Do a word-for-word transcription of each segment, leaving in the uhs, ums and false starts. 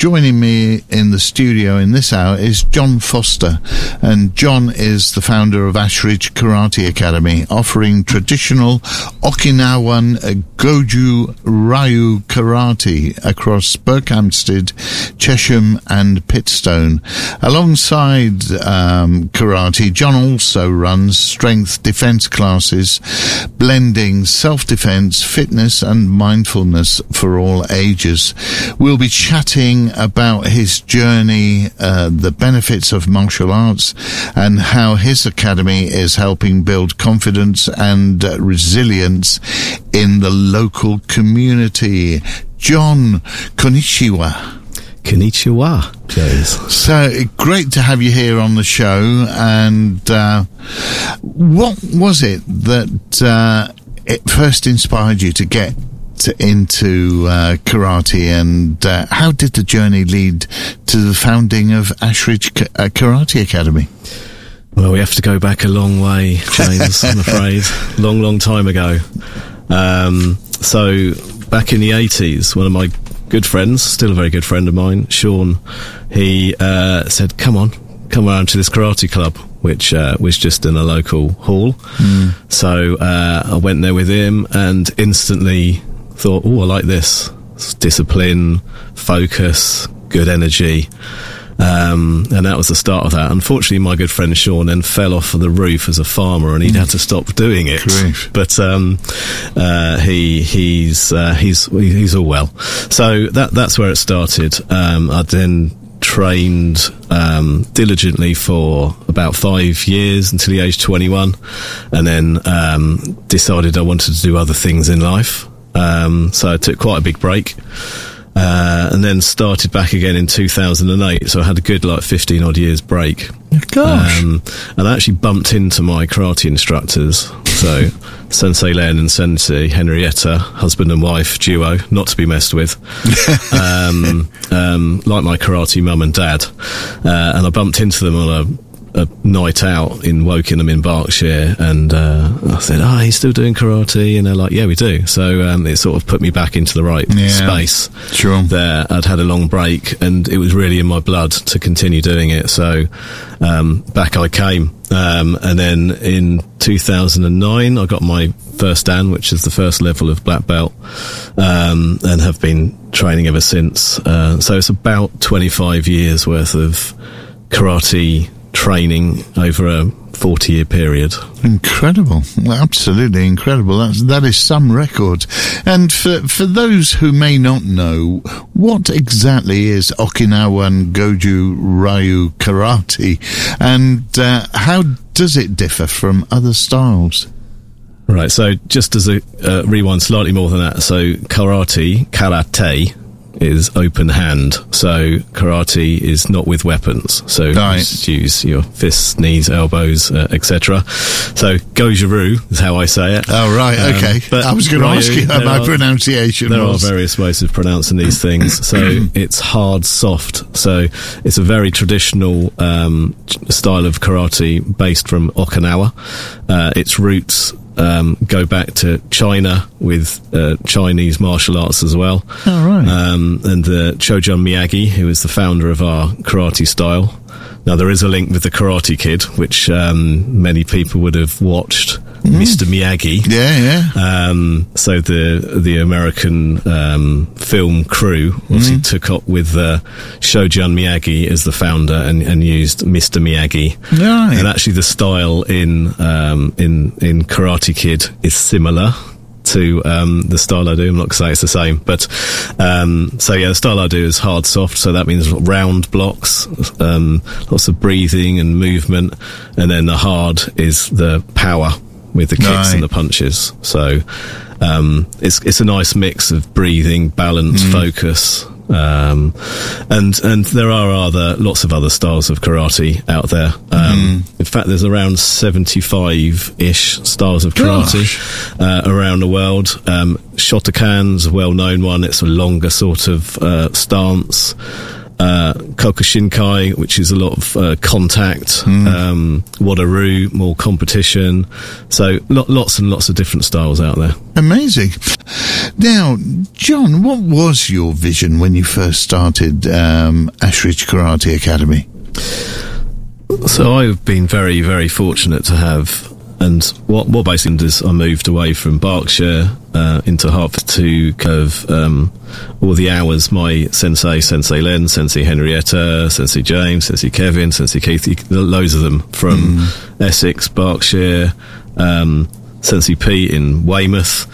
joining me in the studio in this hour is John Foster, and John is the founder of Ashridge Karate Academy, offering traditional Okinawan Goju Ryu Karate across Berkhamsted, Chesham and Pitstone. Alongside um, karate, John also runs strength defense classes, blending self-defense, fitness and mindfulness for all ages. We'll be chatting about his journey, uh, the benefits of martial arts, and how his academy is helping build confidence and uh, resilience in the local community. John, konnichiwa. Konnichiwa, James. So great to have you here on the show. And uh, what was it that uh, it first inspired you to get to, into uh, karate, and uh, how did the journey lead to the founding of Ashridge K- uh, Karate Academy? Well, we have to go back a long way, James, I'm afraid. Long, long time ago. Um, so back in the eighties, one of my good friends, still a very good friend of mine, Sean, he uh, said, come on, come around to this karate club, which uh, was just in a local hall. Mm. So uh, I went there with him and instantly thought, oh, I like this. It's discipline, focus, good energy. Um, and that was the start of that. Unfortunately, my good friend Sean then fell off of the roof as a farmer, and he'd mm. had to stop doing it. Grief. But um, uh, he he's uh, he's he's all well. So that that's where it started. Um, I then trained um, diligently for about five years until the age twenty-one, and then um, decided I wanted to do other things in life. Um, so I took quite a big break. Uh, and then started back again in two thousand eight, so I had a good like fifteen odd years break. Gosh. Um, and I actually bumped into my karate instructors, so Sensei Len and Sensei Henrietta, husband and wife duo, not to be messed with, um, um, like my karate mum and dad. Uh, and I bumped into them on a a night out in Wokingham in Berkshire, and uh, I said, oh, he's still doing karate? And they're like, yeah, we do. So um, it sort of put me back into the right yeah, space. Sure. There, I'd had a long break, and it was really in my blood to continue doing it. So um, back I came. Um, and then in two thousand nine, I got my first Dan, which is the first level of black belt, um, and have been training ever since. Uh, so it's about twenty-five years worth of karate training over a forty year period. Incredible. Absolutely incredible. That's, that is some record. And for, for those who may not know, what exactly is Okinawan Goju Ryu Karate, and uh, how does it differ from other styles? Right, so just as a uh, rewind slightly more than that, so karate, karate, is open hand, so karate is not with weapons, so right. you just use your fists, knees, elbows, uh, etc. So goju-ryu is how I say it. Oh right, um, okay. But I was going to ask you how my are, pronunciation there was. There are various ways of pronouncing these things. So it's hard, soft, so it's a very traditional um, style of karate based from Okinawa. Uh, its roots Um, go back to China with uh, Chinese martial arts as well. Oh, right. Um, and uh, Chojun Miyagi, who is the founder of our karate style. Now, there is a link with the Karate Kid, which um, many people would have watched. Mm. Mister Miyagi. Yeah, yeah. Um, so the the American um, film crew obviously mm. took up with uh, Shojun Miyagi as the founder and, and used Mister Miyagi. Right. And actually, the style in um, in in Karate Kid is similar to um, the style I do. I'm not going to say it's the same, but um, so yeah, the style I do is hard, soft. So that means round blocks, um, lots of breathing and movement, and then the hard is the power with the kicks right. and the punches. So um, it's it's a nice mix of breathing, balance, mm. focus. Um, and and there are other lots of other styles of karate out there. Um, mm. In fact, there's around seventy-five-ish styles of karate uh, around the world. Um, Shotokan's a well-known one. It's a longer sort of uh, stance. uh, Kokushinkai, which is a lot of uh, contact, mm. um, Wadaru, more competition. So lo- lots and lots of different styles out there. Amazing. Now, John, what was your vision when you first started um, Ashridge Karate Academy? So I've been very, very fortunate to have, and what what basically is I moved away from Berkshire uh, into Hertford to kind of um, all the hours my sensei, Sensei Len, Sensei Henrietta, Sensei James, Sensei Kevin, Sensei Keith, loads of them from mm. Essex, Berkshire, um, Sensei Pete in Weymouth,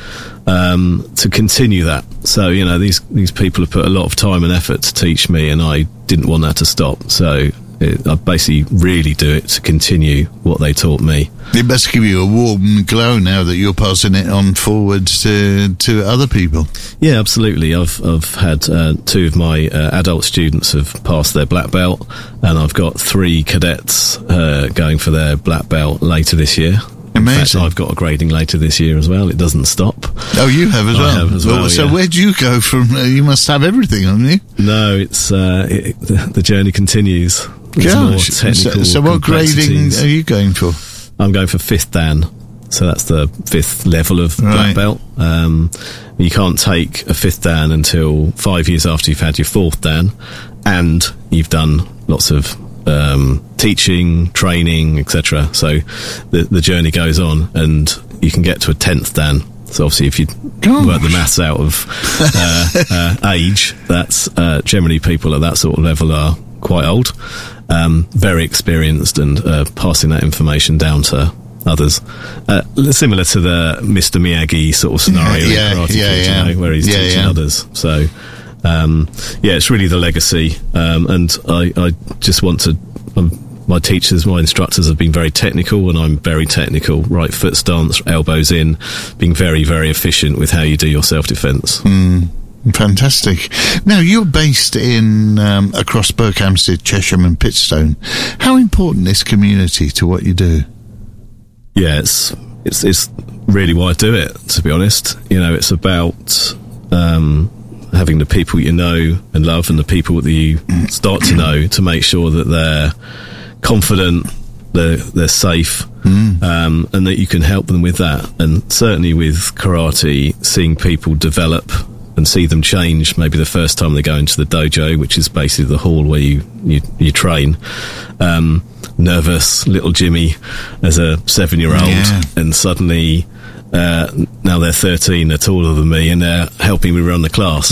um, to continue that. So, you know, these, these people have put a lot of time and effort to teach me, and I didn't want that to stop. So It, I basically really do it to continue what they taught me. It must give you a warm glow now that you're passing it on forward to to other people. Yeah, absolutely. I've I've had uh, two of my uh, adult students have passed their black belt, and I've got three cadets uh, going for their black belt later this year. Amazing. In fact, I've got a grading later this year as well. It doesn't stop. Oh, you have as I well? have as well, well so yeah. where do you go from? Uh, you must have everything, haven't you? No, it's uh, it, the, the journey continues. There's more Gosh. technical So, so what grading are you going for? I'm going for fifth Dan. So that's the fifth level of Right. black belt. Um, you can't take a fifth Dan until five years after you've had your fourth Dan, and you've done lots of um, teaching, training, et cetera. So the the journey goes on, and you can get to a tenth Dan. So obviously, if you Gosh. work the maths out of uh, uh, age, that's uh, generally people at that sort of level are quite old, um, very experienced, and uh, passing that information down to others. Uh, similar to the Mister Miyagi sort of scenario Yeah, in Karate yeah, Kid, yeah. you know, where he's Yeah, teaching yeah. others. So, um, yeah, it's really the legacy, um, and I, I just want to. Um, my teachers, my instructors have been very technical, and I'm very technical. Right foot stance, elbows in, being very, very efficient with how you do your self-defense. Mm. Fantastic. Now, you're based in um, across Berkhamsted, Chesham and Pitstone. How important is community to what you do? Yeah, it's it's it's really why I do it, to be honest. You know, it's about um, having the people you know and love, and the people that you start to know, to make sure that they're confident, they're they're safe, mm. um, and that you can help them with that. And certainly with karate, seeing people develop and see them change, maybe the first time they go into the dojo, which is basically the hall where you, you, you train. Um, nervous little Jimmy as a seven-year-old, yeah. and suddenly uh, now they're thirteen, they're taller than me, and they're helping me run the class.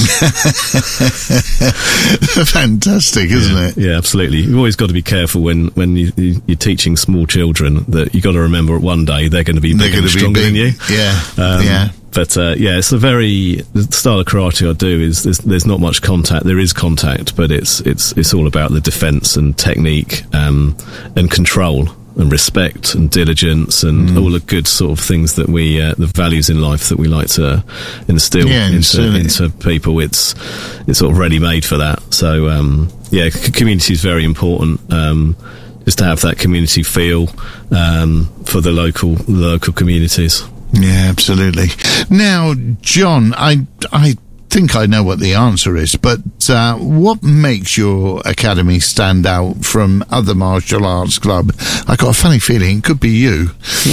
Fantastic, isn't yeah, it? Yeah, absolutely. You've always got to be careful when, when you, you, you're teaching small children that you've got to remember one day they're going to be bigger and stronger than you. Yeah, um, yeah. But uh, yeah, it's a very the style of karate I do is there's, there's not much contact. There is contact, but it's it's it's all about the defense and technique, um, and control and respect and diligence and mm. all the good sort of things that we uh, the values in life that we like to instill yeah, into into, into people. It's it's sort of ready made for that. So um, yeah, c- community is very important. Um, just to have that community feel um, for the local the local communities. Yeah, absolutely. Now, John, I, I think I know what the answer is, but uh, what makes your academy stand out from other martial arts club? I got a funny feeling it could be you.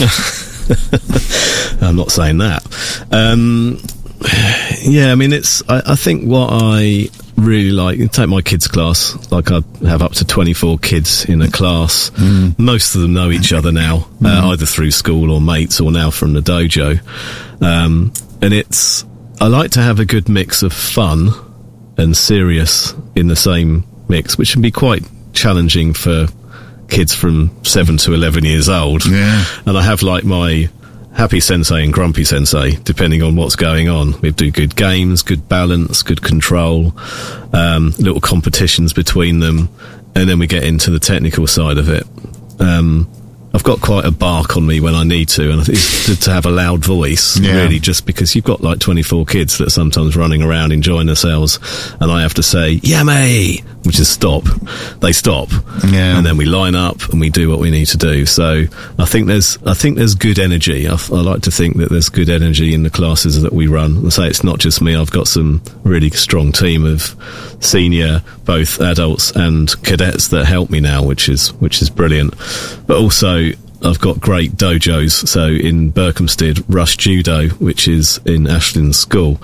I'm not saying that. Um, yeah, I mean, it's. I, I think what I really like. Take my kids' class. Like I have up to twenty-four kids in a class. Mm. Most of them know each other now, mm. uh, either through school or mates, or now from the dojo. Um, and it's. I like to have a good mix of fun and serious in the same mix, which can be quite challenging for kids from seven to eleven years old. Yeah. And I have like my happy sensei and grumpy sensei, depending on what's going on. We do good games, good balance, good control, um, little competitions between them, and then we get into the technical side of it. Um, I've got quite a bark on me when I need to, and I think it's good to have a loud voice, yeah. really, just because you've got like twenty-four kids that are sometimes running around enjoying themselves, and I have to say, yummy, which is stop. They stop, yeah. and then we line up and we do what we need to do. So I think there's, I think there's good energy. I, I like to think that there's good energy in the classes that we run. I say it's not just me. I've got some really strong team of senior, both adults and cadets that help me now, which is which is brilliant. But also, I've got great dojos. So in Berkhamsted, Rush Judo, which is in Ashland School.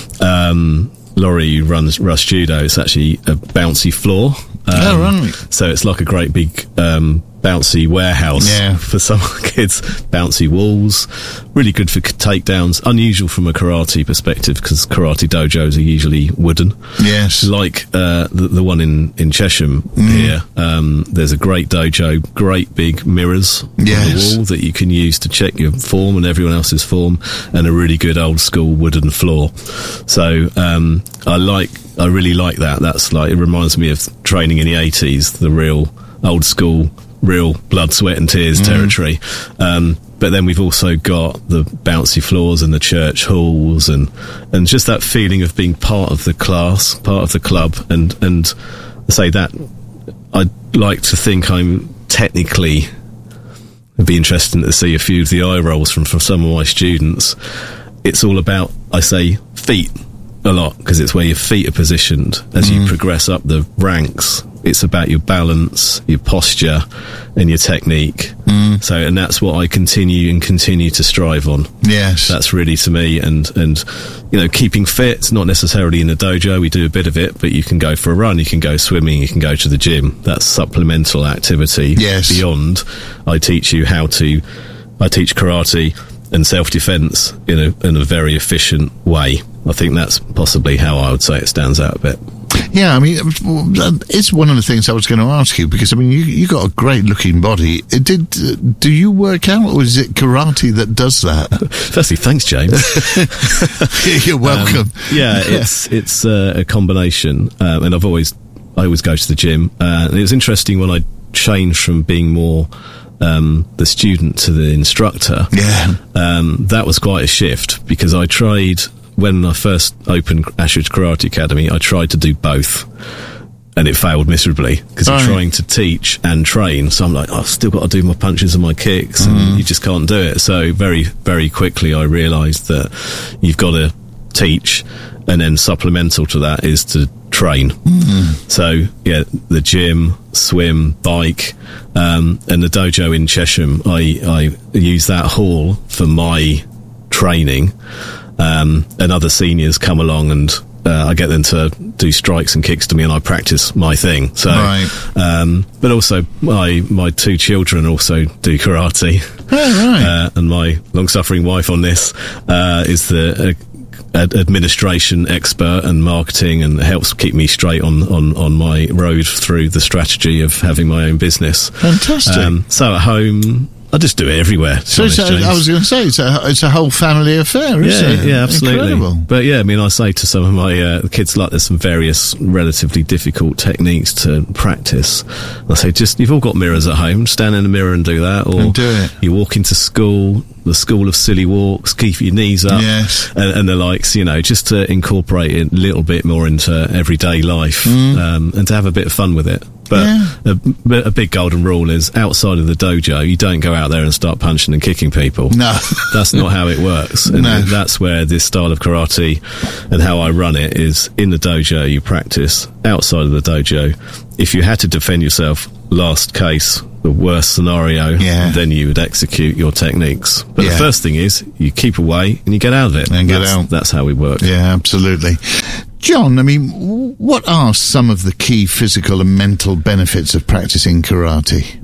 Um, Laurie runs Rush Judo. It's actually a bouncy floor. Um, oh, right. So it's like a great big um, bouncy warehouse yeah. for some kids. Bouncy walls, really good for takedowns. Unusual from a karate perspective because karate dojos are usually wooden. Yes, like uh, the, the one in in Chesham mm. here. Um, there's a great dojo, great big mirrors yes. on the wall that you can use to check your form and everyone else's form, and a really good old school wooden floor. So um, I like. I really like that. That's like, it reminds me of training in the eighties, the real old school, real blood, sweat and tears mm. territory. Um, but then we've also got the bouncy floors and the church halls and, and just that feeling of being part of the class, part of the club. And, and I say that I'd like to think I'm technically, it'd be interesting to see a few of the eye rolls from, from some of my students. It's all about, I say, feet. A lot, because it's where your feet are positioned as mm. you progress up the ranks. It's about your balance, your posture and your technique. Mm. So, and that's what I continue and continue to strive on. Yes, that's really to me. And and you know, keeping fit. It's not necessarily in the dojo. We do a bit of it, but you can go for a run, you can go swimming, you can go to the gym. That's supplemental activity. Yes, beyond. I teach you how to. I teach karate and self-defense in a in a very efficient way. I think that's possibly how I would say it stands out a bit. Yeah, I mean, it's one of the things I was going to ask you, because I mean, you you got a great looking body. Did do you work out, or is it karate that does that? Firstly, thanks, James. You're welcome. Um, yeah, it's it's uh, a combination, um, and I've always I always go to the gym. Uh, and it was interesting when I changed from being more Um, the student to the instructor. Yeah, um, that was quite a shift, because I tried when I first opened Ashridge Karate Academy. I tried to do both, and it failed miserably because you're trying to teach and train. So I'm like, oh, I've still got to do my punches and my kicks, and mm. you just can't do it. So very, very quickly, I realised that you've got to teach, and then supplemental to that is to train. Mm. So yeah, the gym, swim, bike, um, and the dojo in Chesham, I, I use that hall for my training, um, and other seniors come along and uh, I get them to do strikes and kicks to me, and I practice my thing. So, right. um, but also my my two children also do karate. Oh, right. uh, and my long-suffering wife on this uh, is the uh, administration expert and marketing, and helps keep me straight on, on, on my road through the strategy of having my own business. Fantastic. Um, so at home, I just do it everywhere. So honest, it's a, I was going to say, it's a, it's a whole family affair, isn't yeah, it? Yeah, absolutely. Incredible. But yeah, I mean, I say to some of my uh, kids, like, there's some various relatively difficult techniques to practice. I say, just, you've all got mirrors at home, stand in the mirror and do that. Or and do it. You walk into school, the school of silly walks, keep your knees up, yes. and, and the likes, you know, just to incorporate it a little bit more into everyday life, mm. um, and to have a bit of fun with it. But yeah. a, a big golden rule is, outside of the dojo, you don't go out there and start punching and kicking people. No. That's not how it works. And no. that's where this style of karate and how I run it is, in the dojo you practice, outside of the dojo, if you had to defend yourself, last case, the worst scenario, yeah. then you would execute your techniques. But yeah. the first thing is, you keep away and you get out of it. And get that's, out. That's how we work. Yeah, absolutely. John, I mean, what are some of the key physical and mental benefits of practicing karate?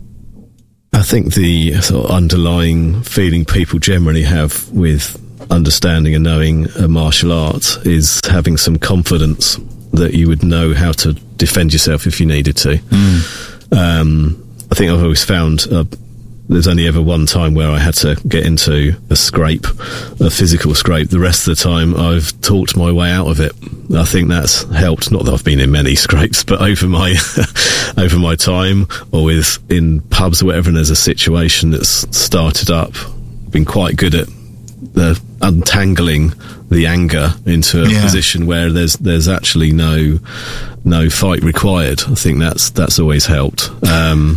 I think the sort of underlying feeling people generally have with understanding and knowing a martial art is having some confidence that you would know how to defend yourself if you needed to. Mm. Um, I think I've always found uh, there's only ever one time where I had to get into a scrape, a physical scrape. The rest of the time I've talked my way out of it. I think that's helped. Not that I've been in many scrapes, but over my over my time, or with in pubs or whatever, and there's a situation that's started up, been quite good at the untangling the anger into a Yeah. position where there's there's actually no no fight required. I think that's that's always helped. Um,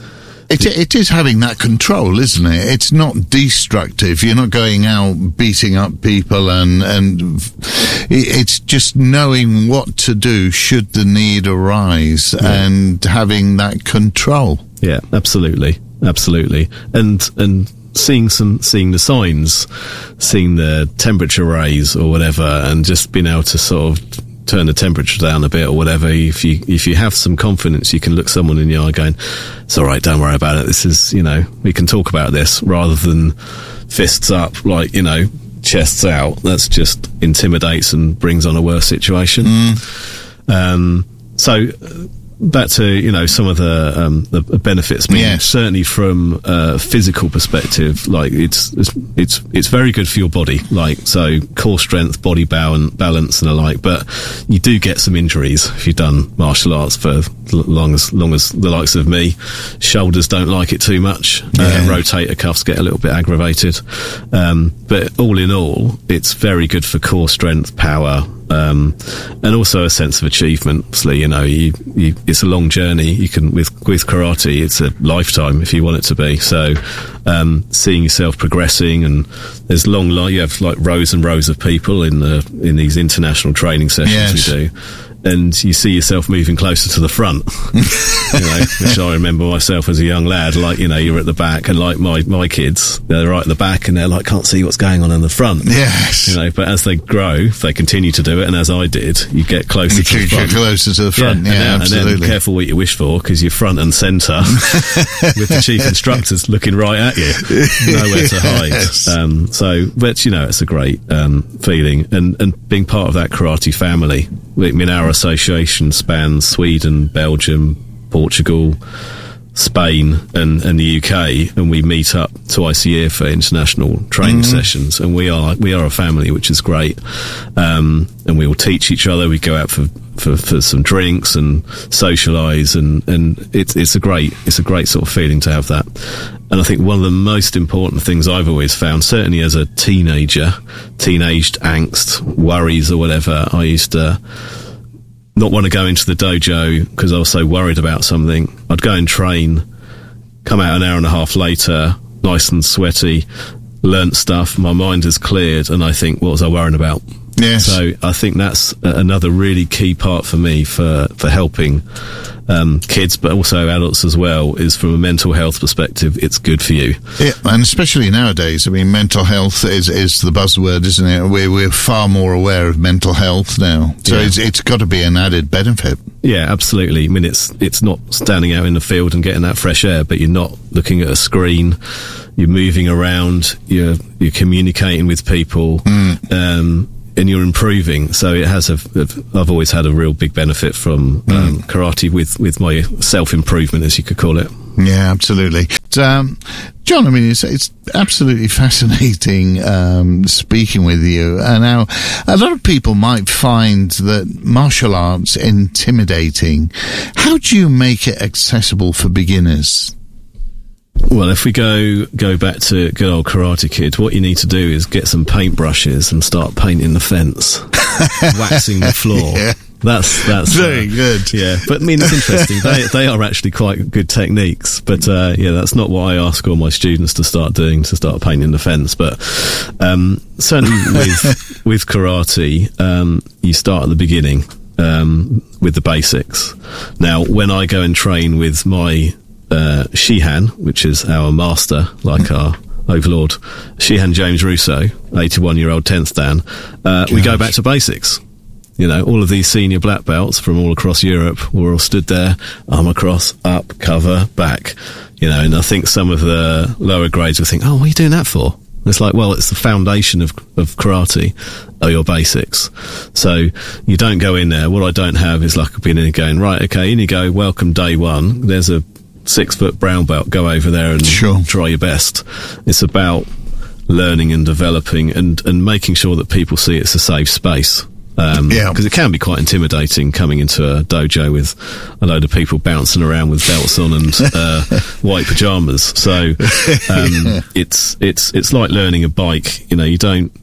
It, it is having that control, isn't it? It's not destructive. You're not going out beating up people, and and it's just knowing what to do should the need arise, yeah. and having that control. Yeah, absolutely, absolutely, and and seeing some seeing the signs, seeing the temperature raise or whatever, and just being able to sort of turn the temperature down a bit or whatever. If you if you have some confidence, you can look someone in the eye going, it's all right, don't worry about it, this is, you know, we can talk about this, rather than fists up, like, you know, chests out. That's just intimidates and brings on a worse situation. Mm. Um, so back to, you know, some of the um, the benefits. I mean, yes. certainly from a physical perspective, like it's, it's it's it's very good for your body. Like, so core strength, body balance, balance, and the like. But you do get some injuries if you've done martial arts for long as long as the likes of me. Shoulders don't like it too much. Yeah. Uh, rotator cuffs get a little bit aggravated. Um, but all in all, it's very good for core strength, power. Um, and also a sense of achievement. Obviously, you know, you, you, it's a long journey. You can, with, with karate, it's a lifetime if you want it to be. So, um, seeing yourself progressing, and there's long, like, you have like rows and rows of people in the, in these international training sessions yes. we do. And you see yourself moving closer to the front, you know, which I remember myself as a young lad, like, you know, you're at the back, and like my, my kids, they're right at the back and they're like, can't see what's going on in the front. Yes. You know, but as they grow, if they continue to do it, and as I did, you get closer you to the front. closer to the front, yeah, yeah, yeah and, absolutely. And then careful what you wish for, because you're front and centre with the chief instructors looking right at you, nowhere to hide. Yes. Um, so, but you know, it's a great um, feeling, and, and being part of that karate family. I mean, our association spans Sweden, Belgium, Portugal, Spain, and, and the U K, and we meet up twice a year for international training mm-hmm. sessions. And we are we are a family, which is great. Um, and we all teach each other. We go out for, for, for some drinks and socialise, and, and it's it's a great it's a great sort of feeling to have that. And I think one of the most important things I've always found, certainly as a teenager, teenaged angst, worries or whatever, I used to not want to go into the dojo because I was so worried about something. I'd go and train, come out an hour and a half later, nice and sweaty, learnt stuff, my mind has cleared, and I think, what was I worrying about? Yes. So I think that's another really key part for me for, for helping um, kids, but also adults as well, is from a mental health perspective, it's good for you. Yeah, and especially nowadays, I mean, mental health is, is the buzzword, isn't it? We're, we're far more aware of mental health now. So yeah. it's, it's got to be an added benefit. Yeah, absolutely. I mean, it's, it's not standing out in the field and getting that fresh air, but you're not looking at a screen. You're moving around, you're, you're communicating with people, mm. um, and you're improving. So it has a, I've always had a real big benefit from um, mm. karate with, with my self-improvement, as you could call it. Yeah, absolutely. Um, John, I mean, it's, it's absolutely fascinating um, speaking with you. And now, a lot of people might find that martial arts intimidating. How do you make it accessible for beginners? Well, if we go go back to good old Karate Kid, what you need to do is get some paintbrushes and start painting the fence, waxing the floor. Yeah. That's that's very uh, good. Yeah, but I mean, it's interesting. they they are actually quite good techniques. But uh, yeah, that's not what I ask all my students to start doing, to start painting the fence. But um, certainly with with karate, um, you start at the beginning um, with the basics. Now, when I go and train with my uh, Shihan, which is our master, like our overlord, Shihan James Russo, eighty-one-year-old tenth Dan, uh, we go back to basics. You know, all of these senior black belts from all across Europe were all stood there, arm across, up, cover, back. You know, and I think some of the lower grades would think, oh, what are you doing that for? And it's like, well, it's the foundation of, of karate, are your basics. So you don't go in there. What I don't have is like being in and going, right, okay, in you go, welcome day one. There's a six foot brown belt, go over there and sure. try your best. It's about learning and developing and, and making sure that people see it's a safe space. Um, yeah. Because it can be quite intimidating coming into a dojo with a load of people bouncing around with belts on and uh, white pajamas. So um, it's it's it's like learning a bike. You know, you don't.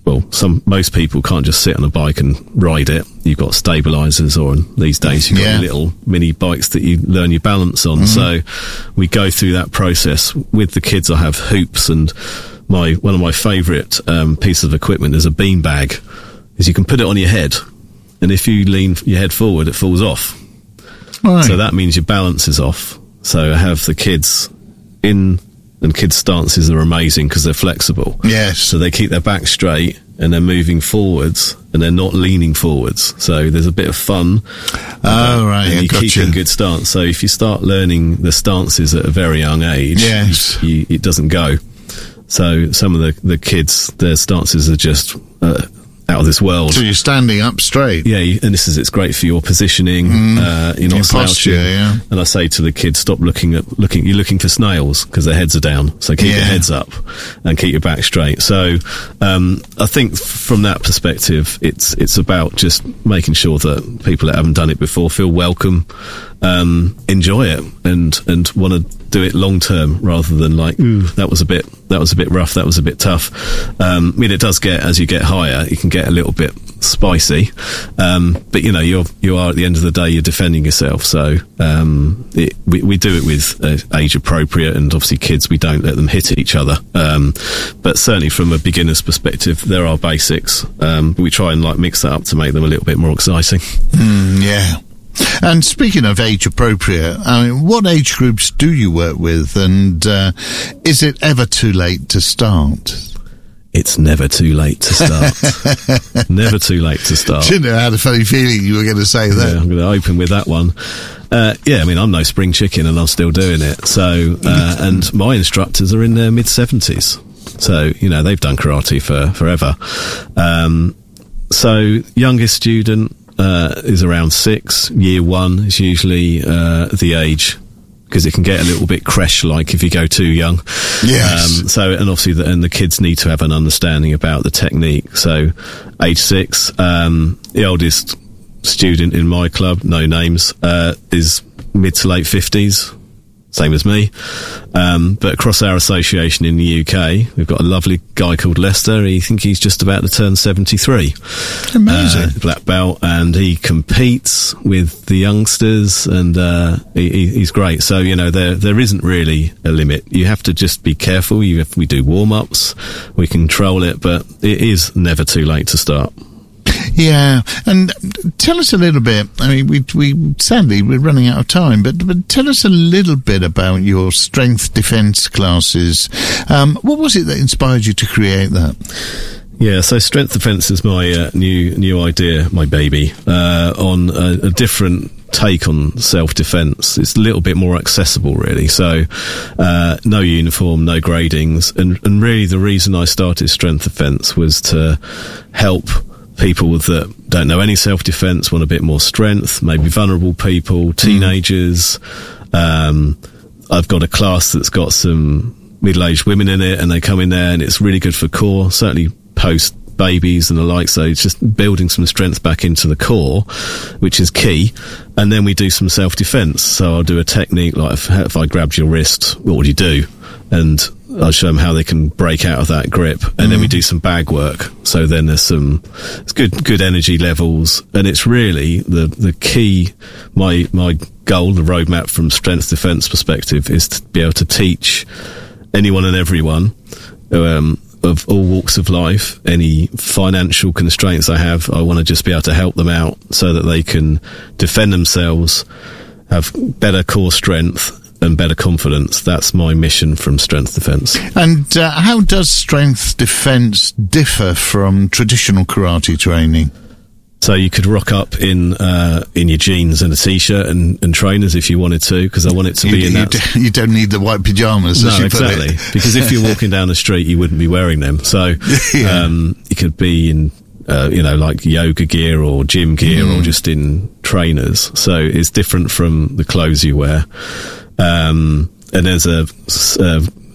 well, some most people can't just sit on a bike and ride it. You've got stabilizers, or these days you've got Yeah. little mini bikes that you learn your balance on. Mm-hmm. So we go through that process with the kids. I have hoops, and my one of my favourite um, pieces of equipment is a bean bag. Is you can put it on your head, and if you lean your head forward, it falls off. Right. So that means your balance is off. So I have the kids in. And kids' stances are amazing because they're flexible. Yes. So they keep their back straight and they're moving forwards and they're not leaning forwards. So there's a bit of fun. Oh, right. And I you got keep you. in good stance. So if you start learning the stances at a very young age, Yes. you, it doesn't go. So some of the, the kids, their stances are just uh, out of this world. So you're standing up straight. Yeah, you, and this is, it's great for your positioning. Mm. Uh, you're not Your slouching. posture, yeah. And I say to the kids, stop looking at, looking, you're looking for snails because their heads are down. So keep Yeah. your heads up and keep your back straight. So, um, I think from that perspective, it's, it's about just making sure that people that haven't done it before feel welcome, um, enjoy it and, and want to do it long term rather than like, ooh, that was a bit, that was a bit rough, that was a bit tough. Um, I mean, it does get, as you get higher, you can get a little bit spicy. Um, but you know, you're, you are at the end of the day, you're defending yourself. So, um, it, we, we do it with uh, age appropriate, and obviously kids, we don't let them hit each other. Um, but certainly from a beginner's perspective, there are basics. Um, but we try and like mix that up to make them a little bit more exciting. Mm, yeah. And speaking of age appropriate, I mean, what age groups do you work with, and uh, is it ever too late to start? It's never too late to start. Never too late to start. Didn't know, I had a funny feeling you were going to say that. Yeah, I'm going to open with that one. Uh, yeah, I mean, I'm no spring chicken and I'm still doing it. So, uh, and my instructors are in their mid seventies. So, you know, they've done karate for forever. Um, so youngest student, Uh, is around six. Year one is usually uh, the age, because it can get a little bit creche-like if you go too young. Yes. Um, so, and obviously, the, and the kids need to have an understanding about the technique. So, age six, um, the oldest student in my club, no names, uh, is mid to late fifties. Same as me. Um, but across our association in the U K, we've got a lovely guy called Lester. He think he's just about to turn seventy-three. Amazing. Uh, black belt, and he competes with the youngsters, and uh, he, he's great. So, you know, there there isn't really a limit. You have to just be careful. You have, we do warm-ups, we control it, but it is never too late to start. Yeah, and tell us a little bit. I mean, we we sadly we're running out of time, but but tell us a little bit about your strength defence classes. Um, what was it that inspired you to create that? Yeah, so strength defence is my uh, new new idea, my baby, uh, on a, a different take on self-defence. It's a little bit more accessible, really. So, uh, no uniform, no gradings, and and really the reason I started strength defence was to help people that don't know any self-defence, want a bit more strength, maybe vulnerable people, teenagers. Um, I've got a class that's got some middle-aged women in it, and they come in there and it's really good for core, certainly post babies and the like. So it's just building some strength back into the core, which is key. And then we do some self-defence. So I'll do a technique like if, if I grabbed your wrist, what would you do? And I'll show them how they can break out of that grip, and mm. then we do some bag work. So then there's some it's good good energy levels, and it's really the the key. My my goal, the roadmap from strength defence perspective, is to be able to teach anyone and everyone um, of all walks of life, any financial constraints they have. I want to just be able to help them out so that they can defend themselves, have better core strength and better confidence. That's my mission from strength defence. And uh, how does strength defence differ from traditional karate training? So you could rock up in uh, in your jeans and a t-shirt and, and trainers if you wanted to, because I want it to you, be in you that. D- you don't need the white pyjamas. No, exactly. Because if you're walking down the street, you wouldn't be wearing them. So yeah. um, you could be in, uh, you know, like yoga gear or gym gear mm. or just in trainers. So it's different from the clothes you wear. Um, and there's a, a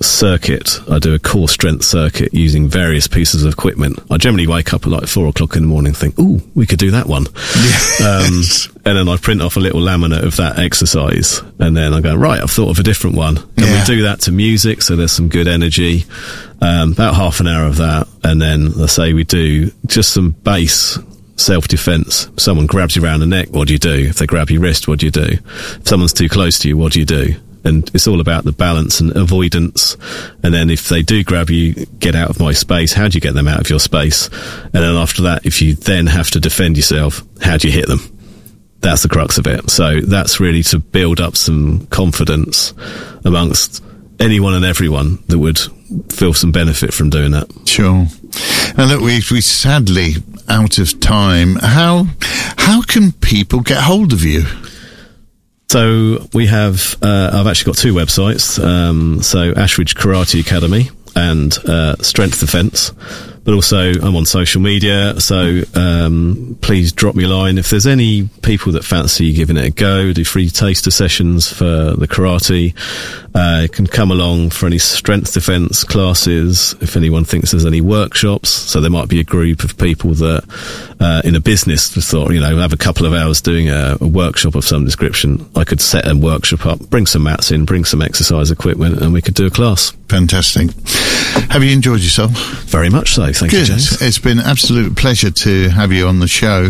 circuit. I do a core strength circuit using various pieces of equipment. I generally wake up at like four o'clock in the morning and think, ooh, we could do that one. Yes. Um, and then I print off a little laminate of that exercise, and then I go, right, I've thought of a different one. And yeah. we do that to music, so there's some good energy. Um, about half an hour of that, and then let's say we do just some base self-defense. Someone grabs you around the neck, what do you do? If they grab your wrist, what do you do? If someone's too close to you, what do you do? And it's all about the balance and avoidance. And then if they do grab you, get out of my space, how do you get them out of your space? And then after that, if you then have to defend yourself, how do you hit them? That's the crux of it. So that's really to build up some confidence amongst anyone and everyone that would feel some benefit from doing that. Sure. And look, we we sadly out of time. How how can people get hold of you? So we have, uh, I've actually got two websites. Um, so Ashridge Karate Academy and uh, Strength Defense. But also I'm on social media, so um, please drop me a line. If there's any people that fancy giving it a go, do free taster sessions for the karate. Uh, you can come along for any strength defense classes. If anyone thinks there's any workshops, so there might be a group of people that uh, in a business thought, you know, have a couple of hours doing a, a workshop of some description. I could set a workshop up, bring some mats in, bring some exercise equipment, and we could do a class. Fantastic. Have you enjoyed yourself? Very much so. Thank Good. you, James. It's been an absolute pleasure to have you on the show.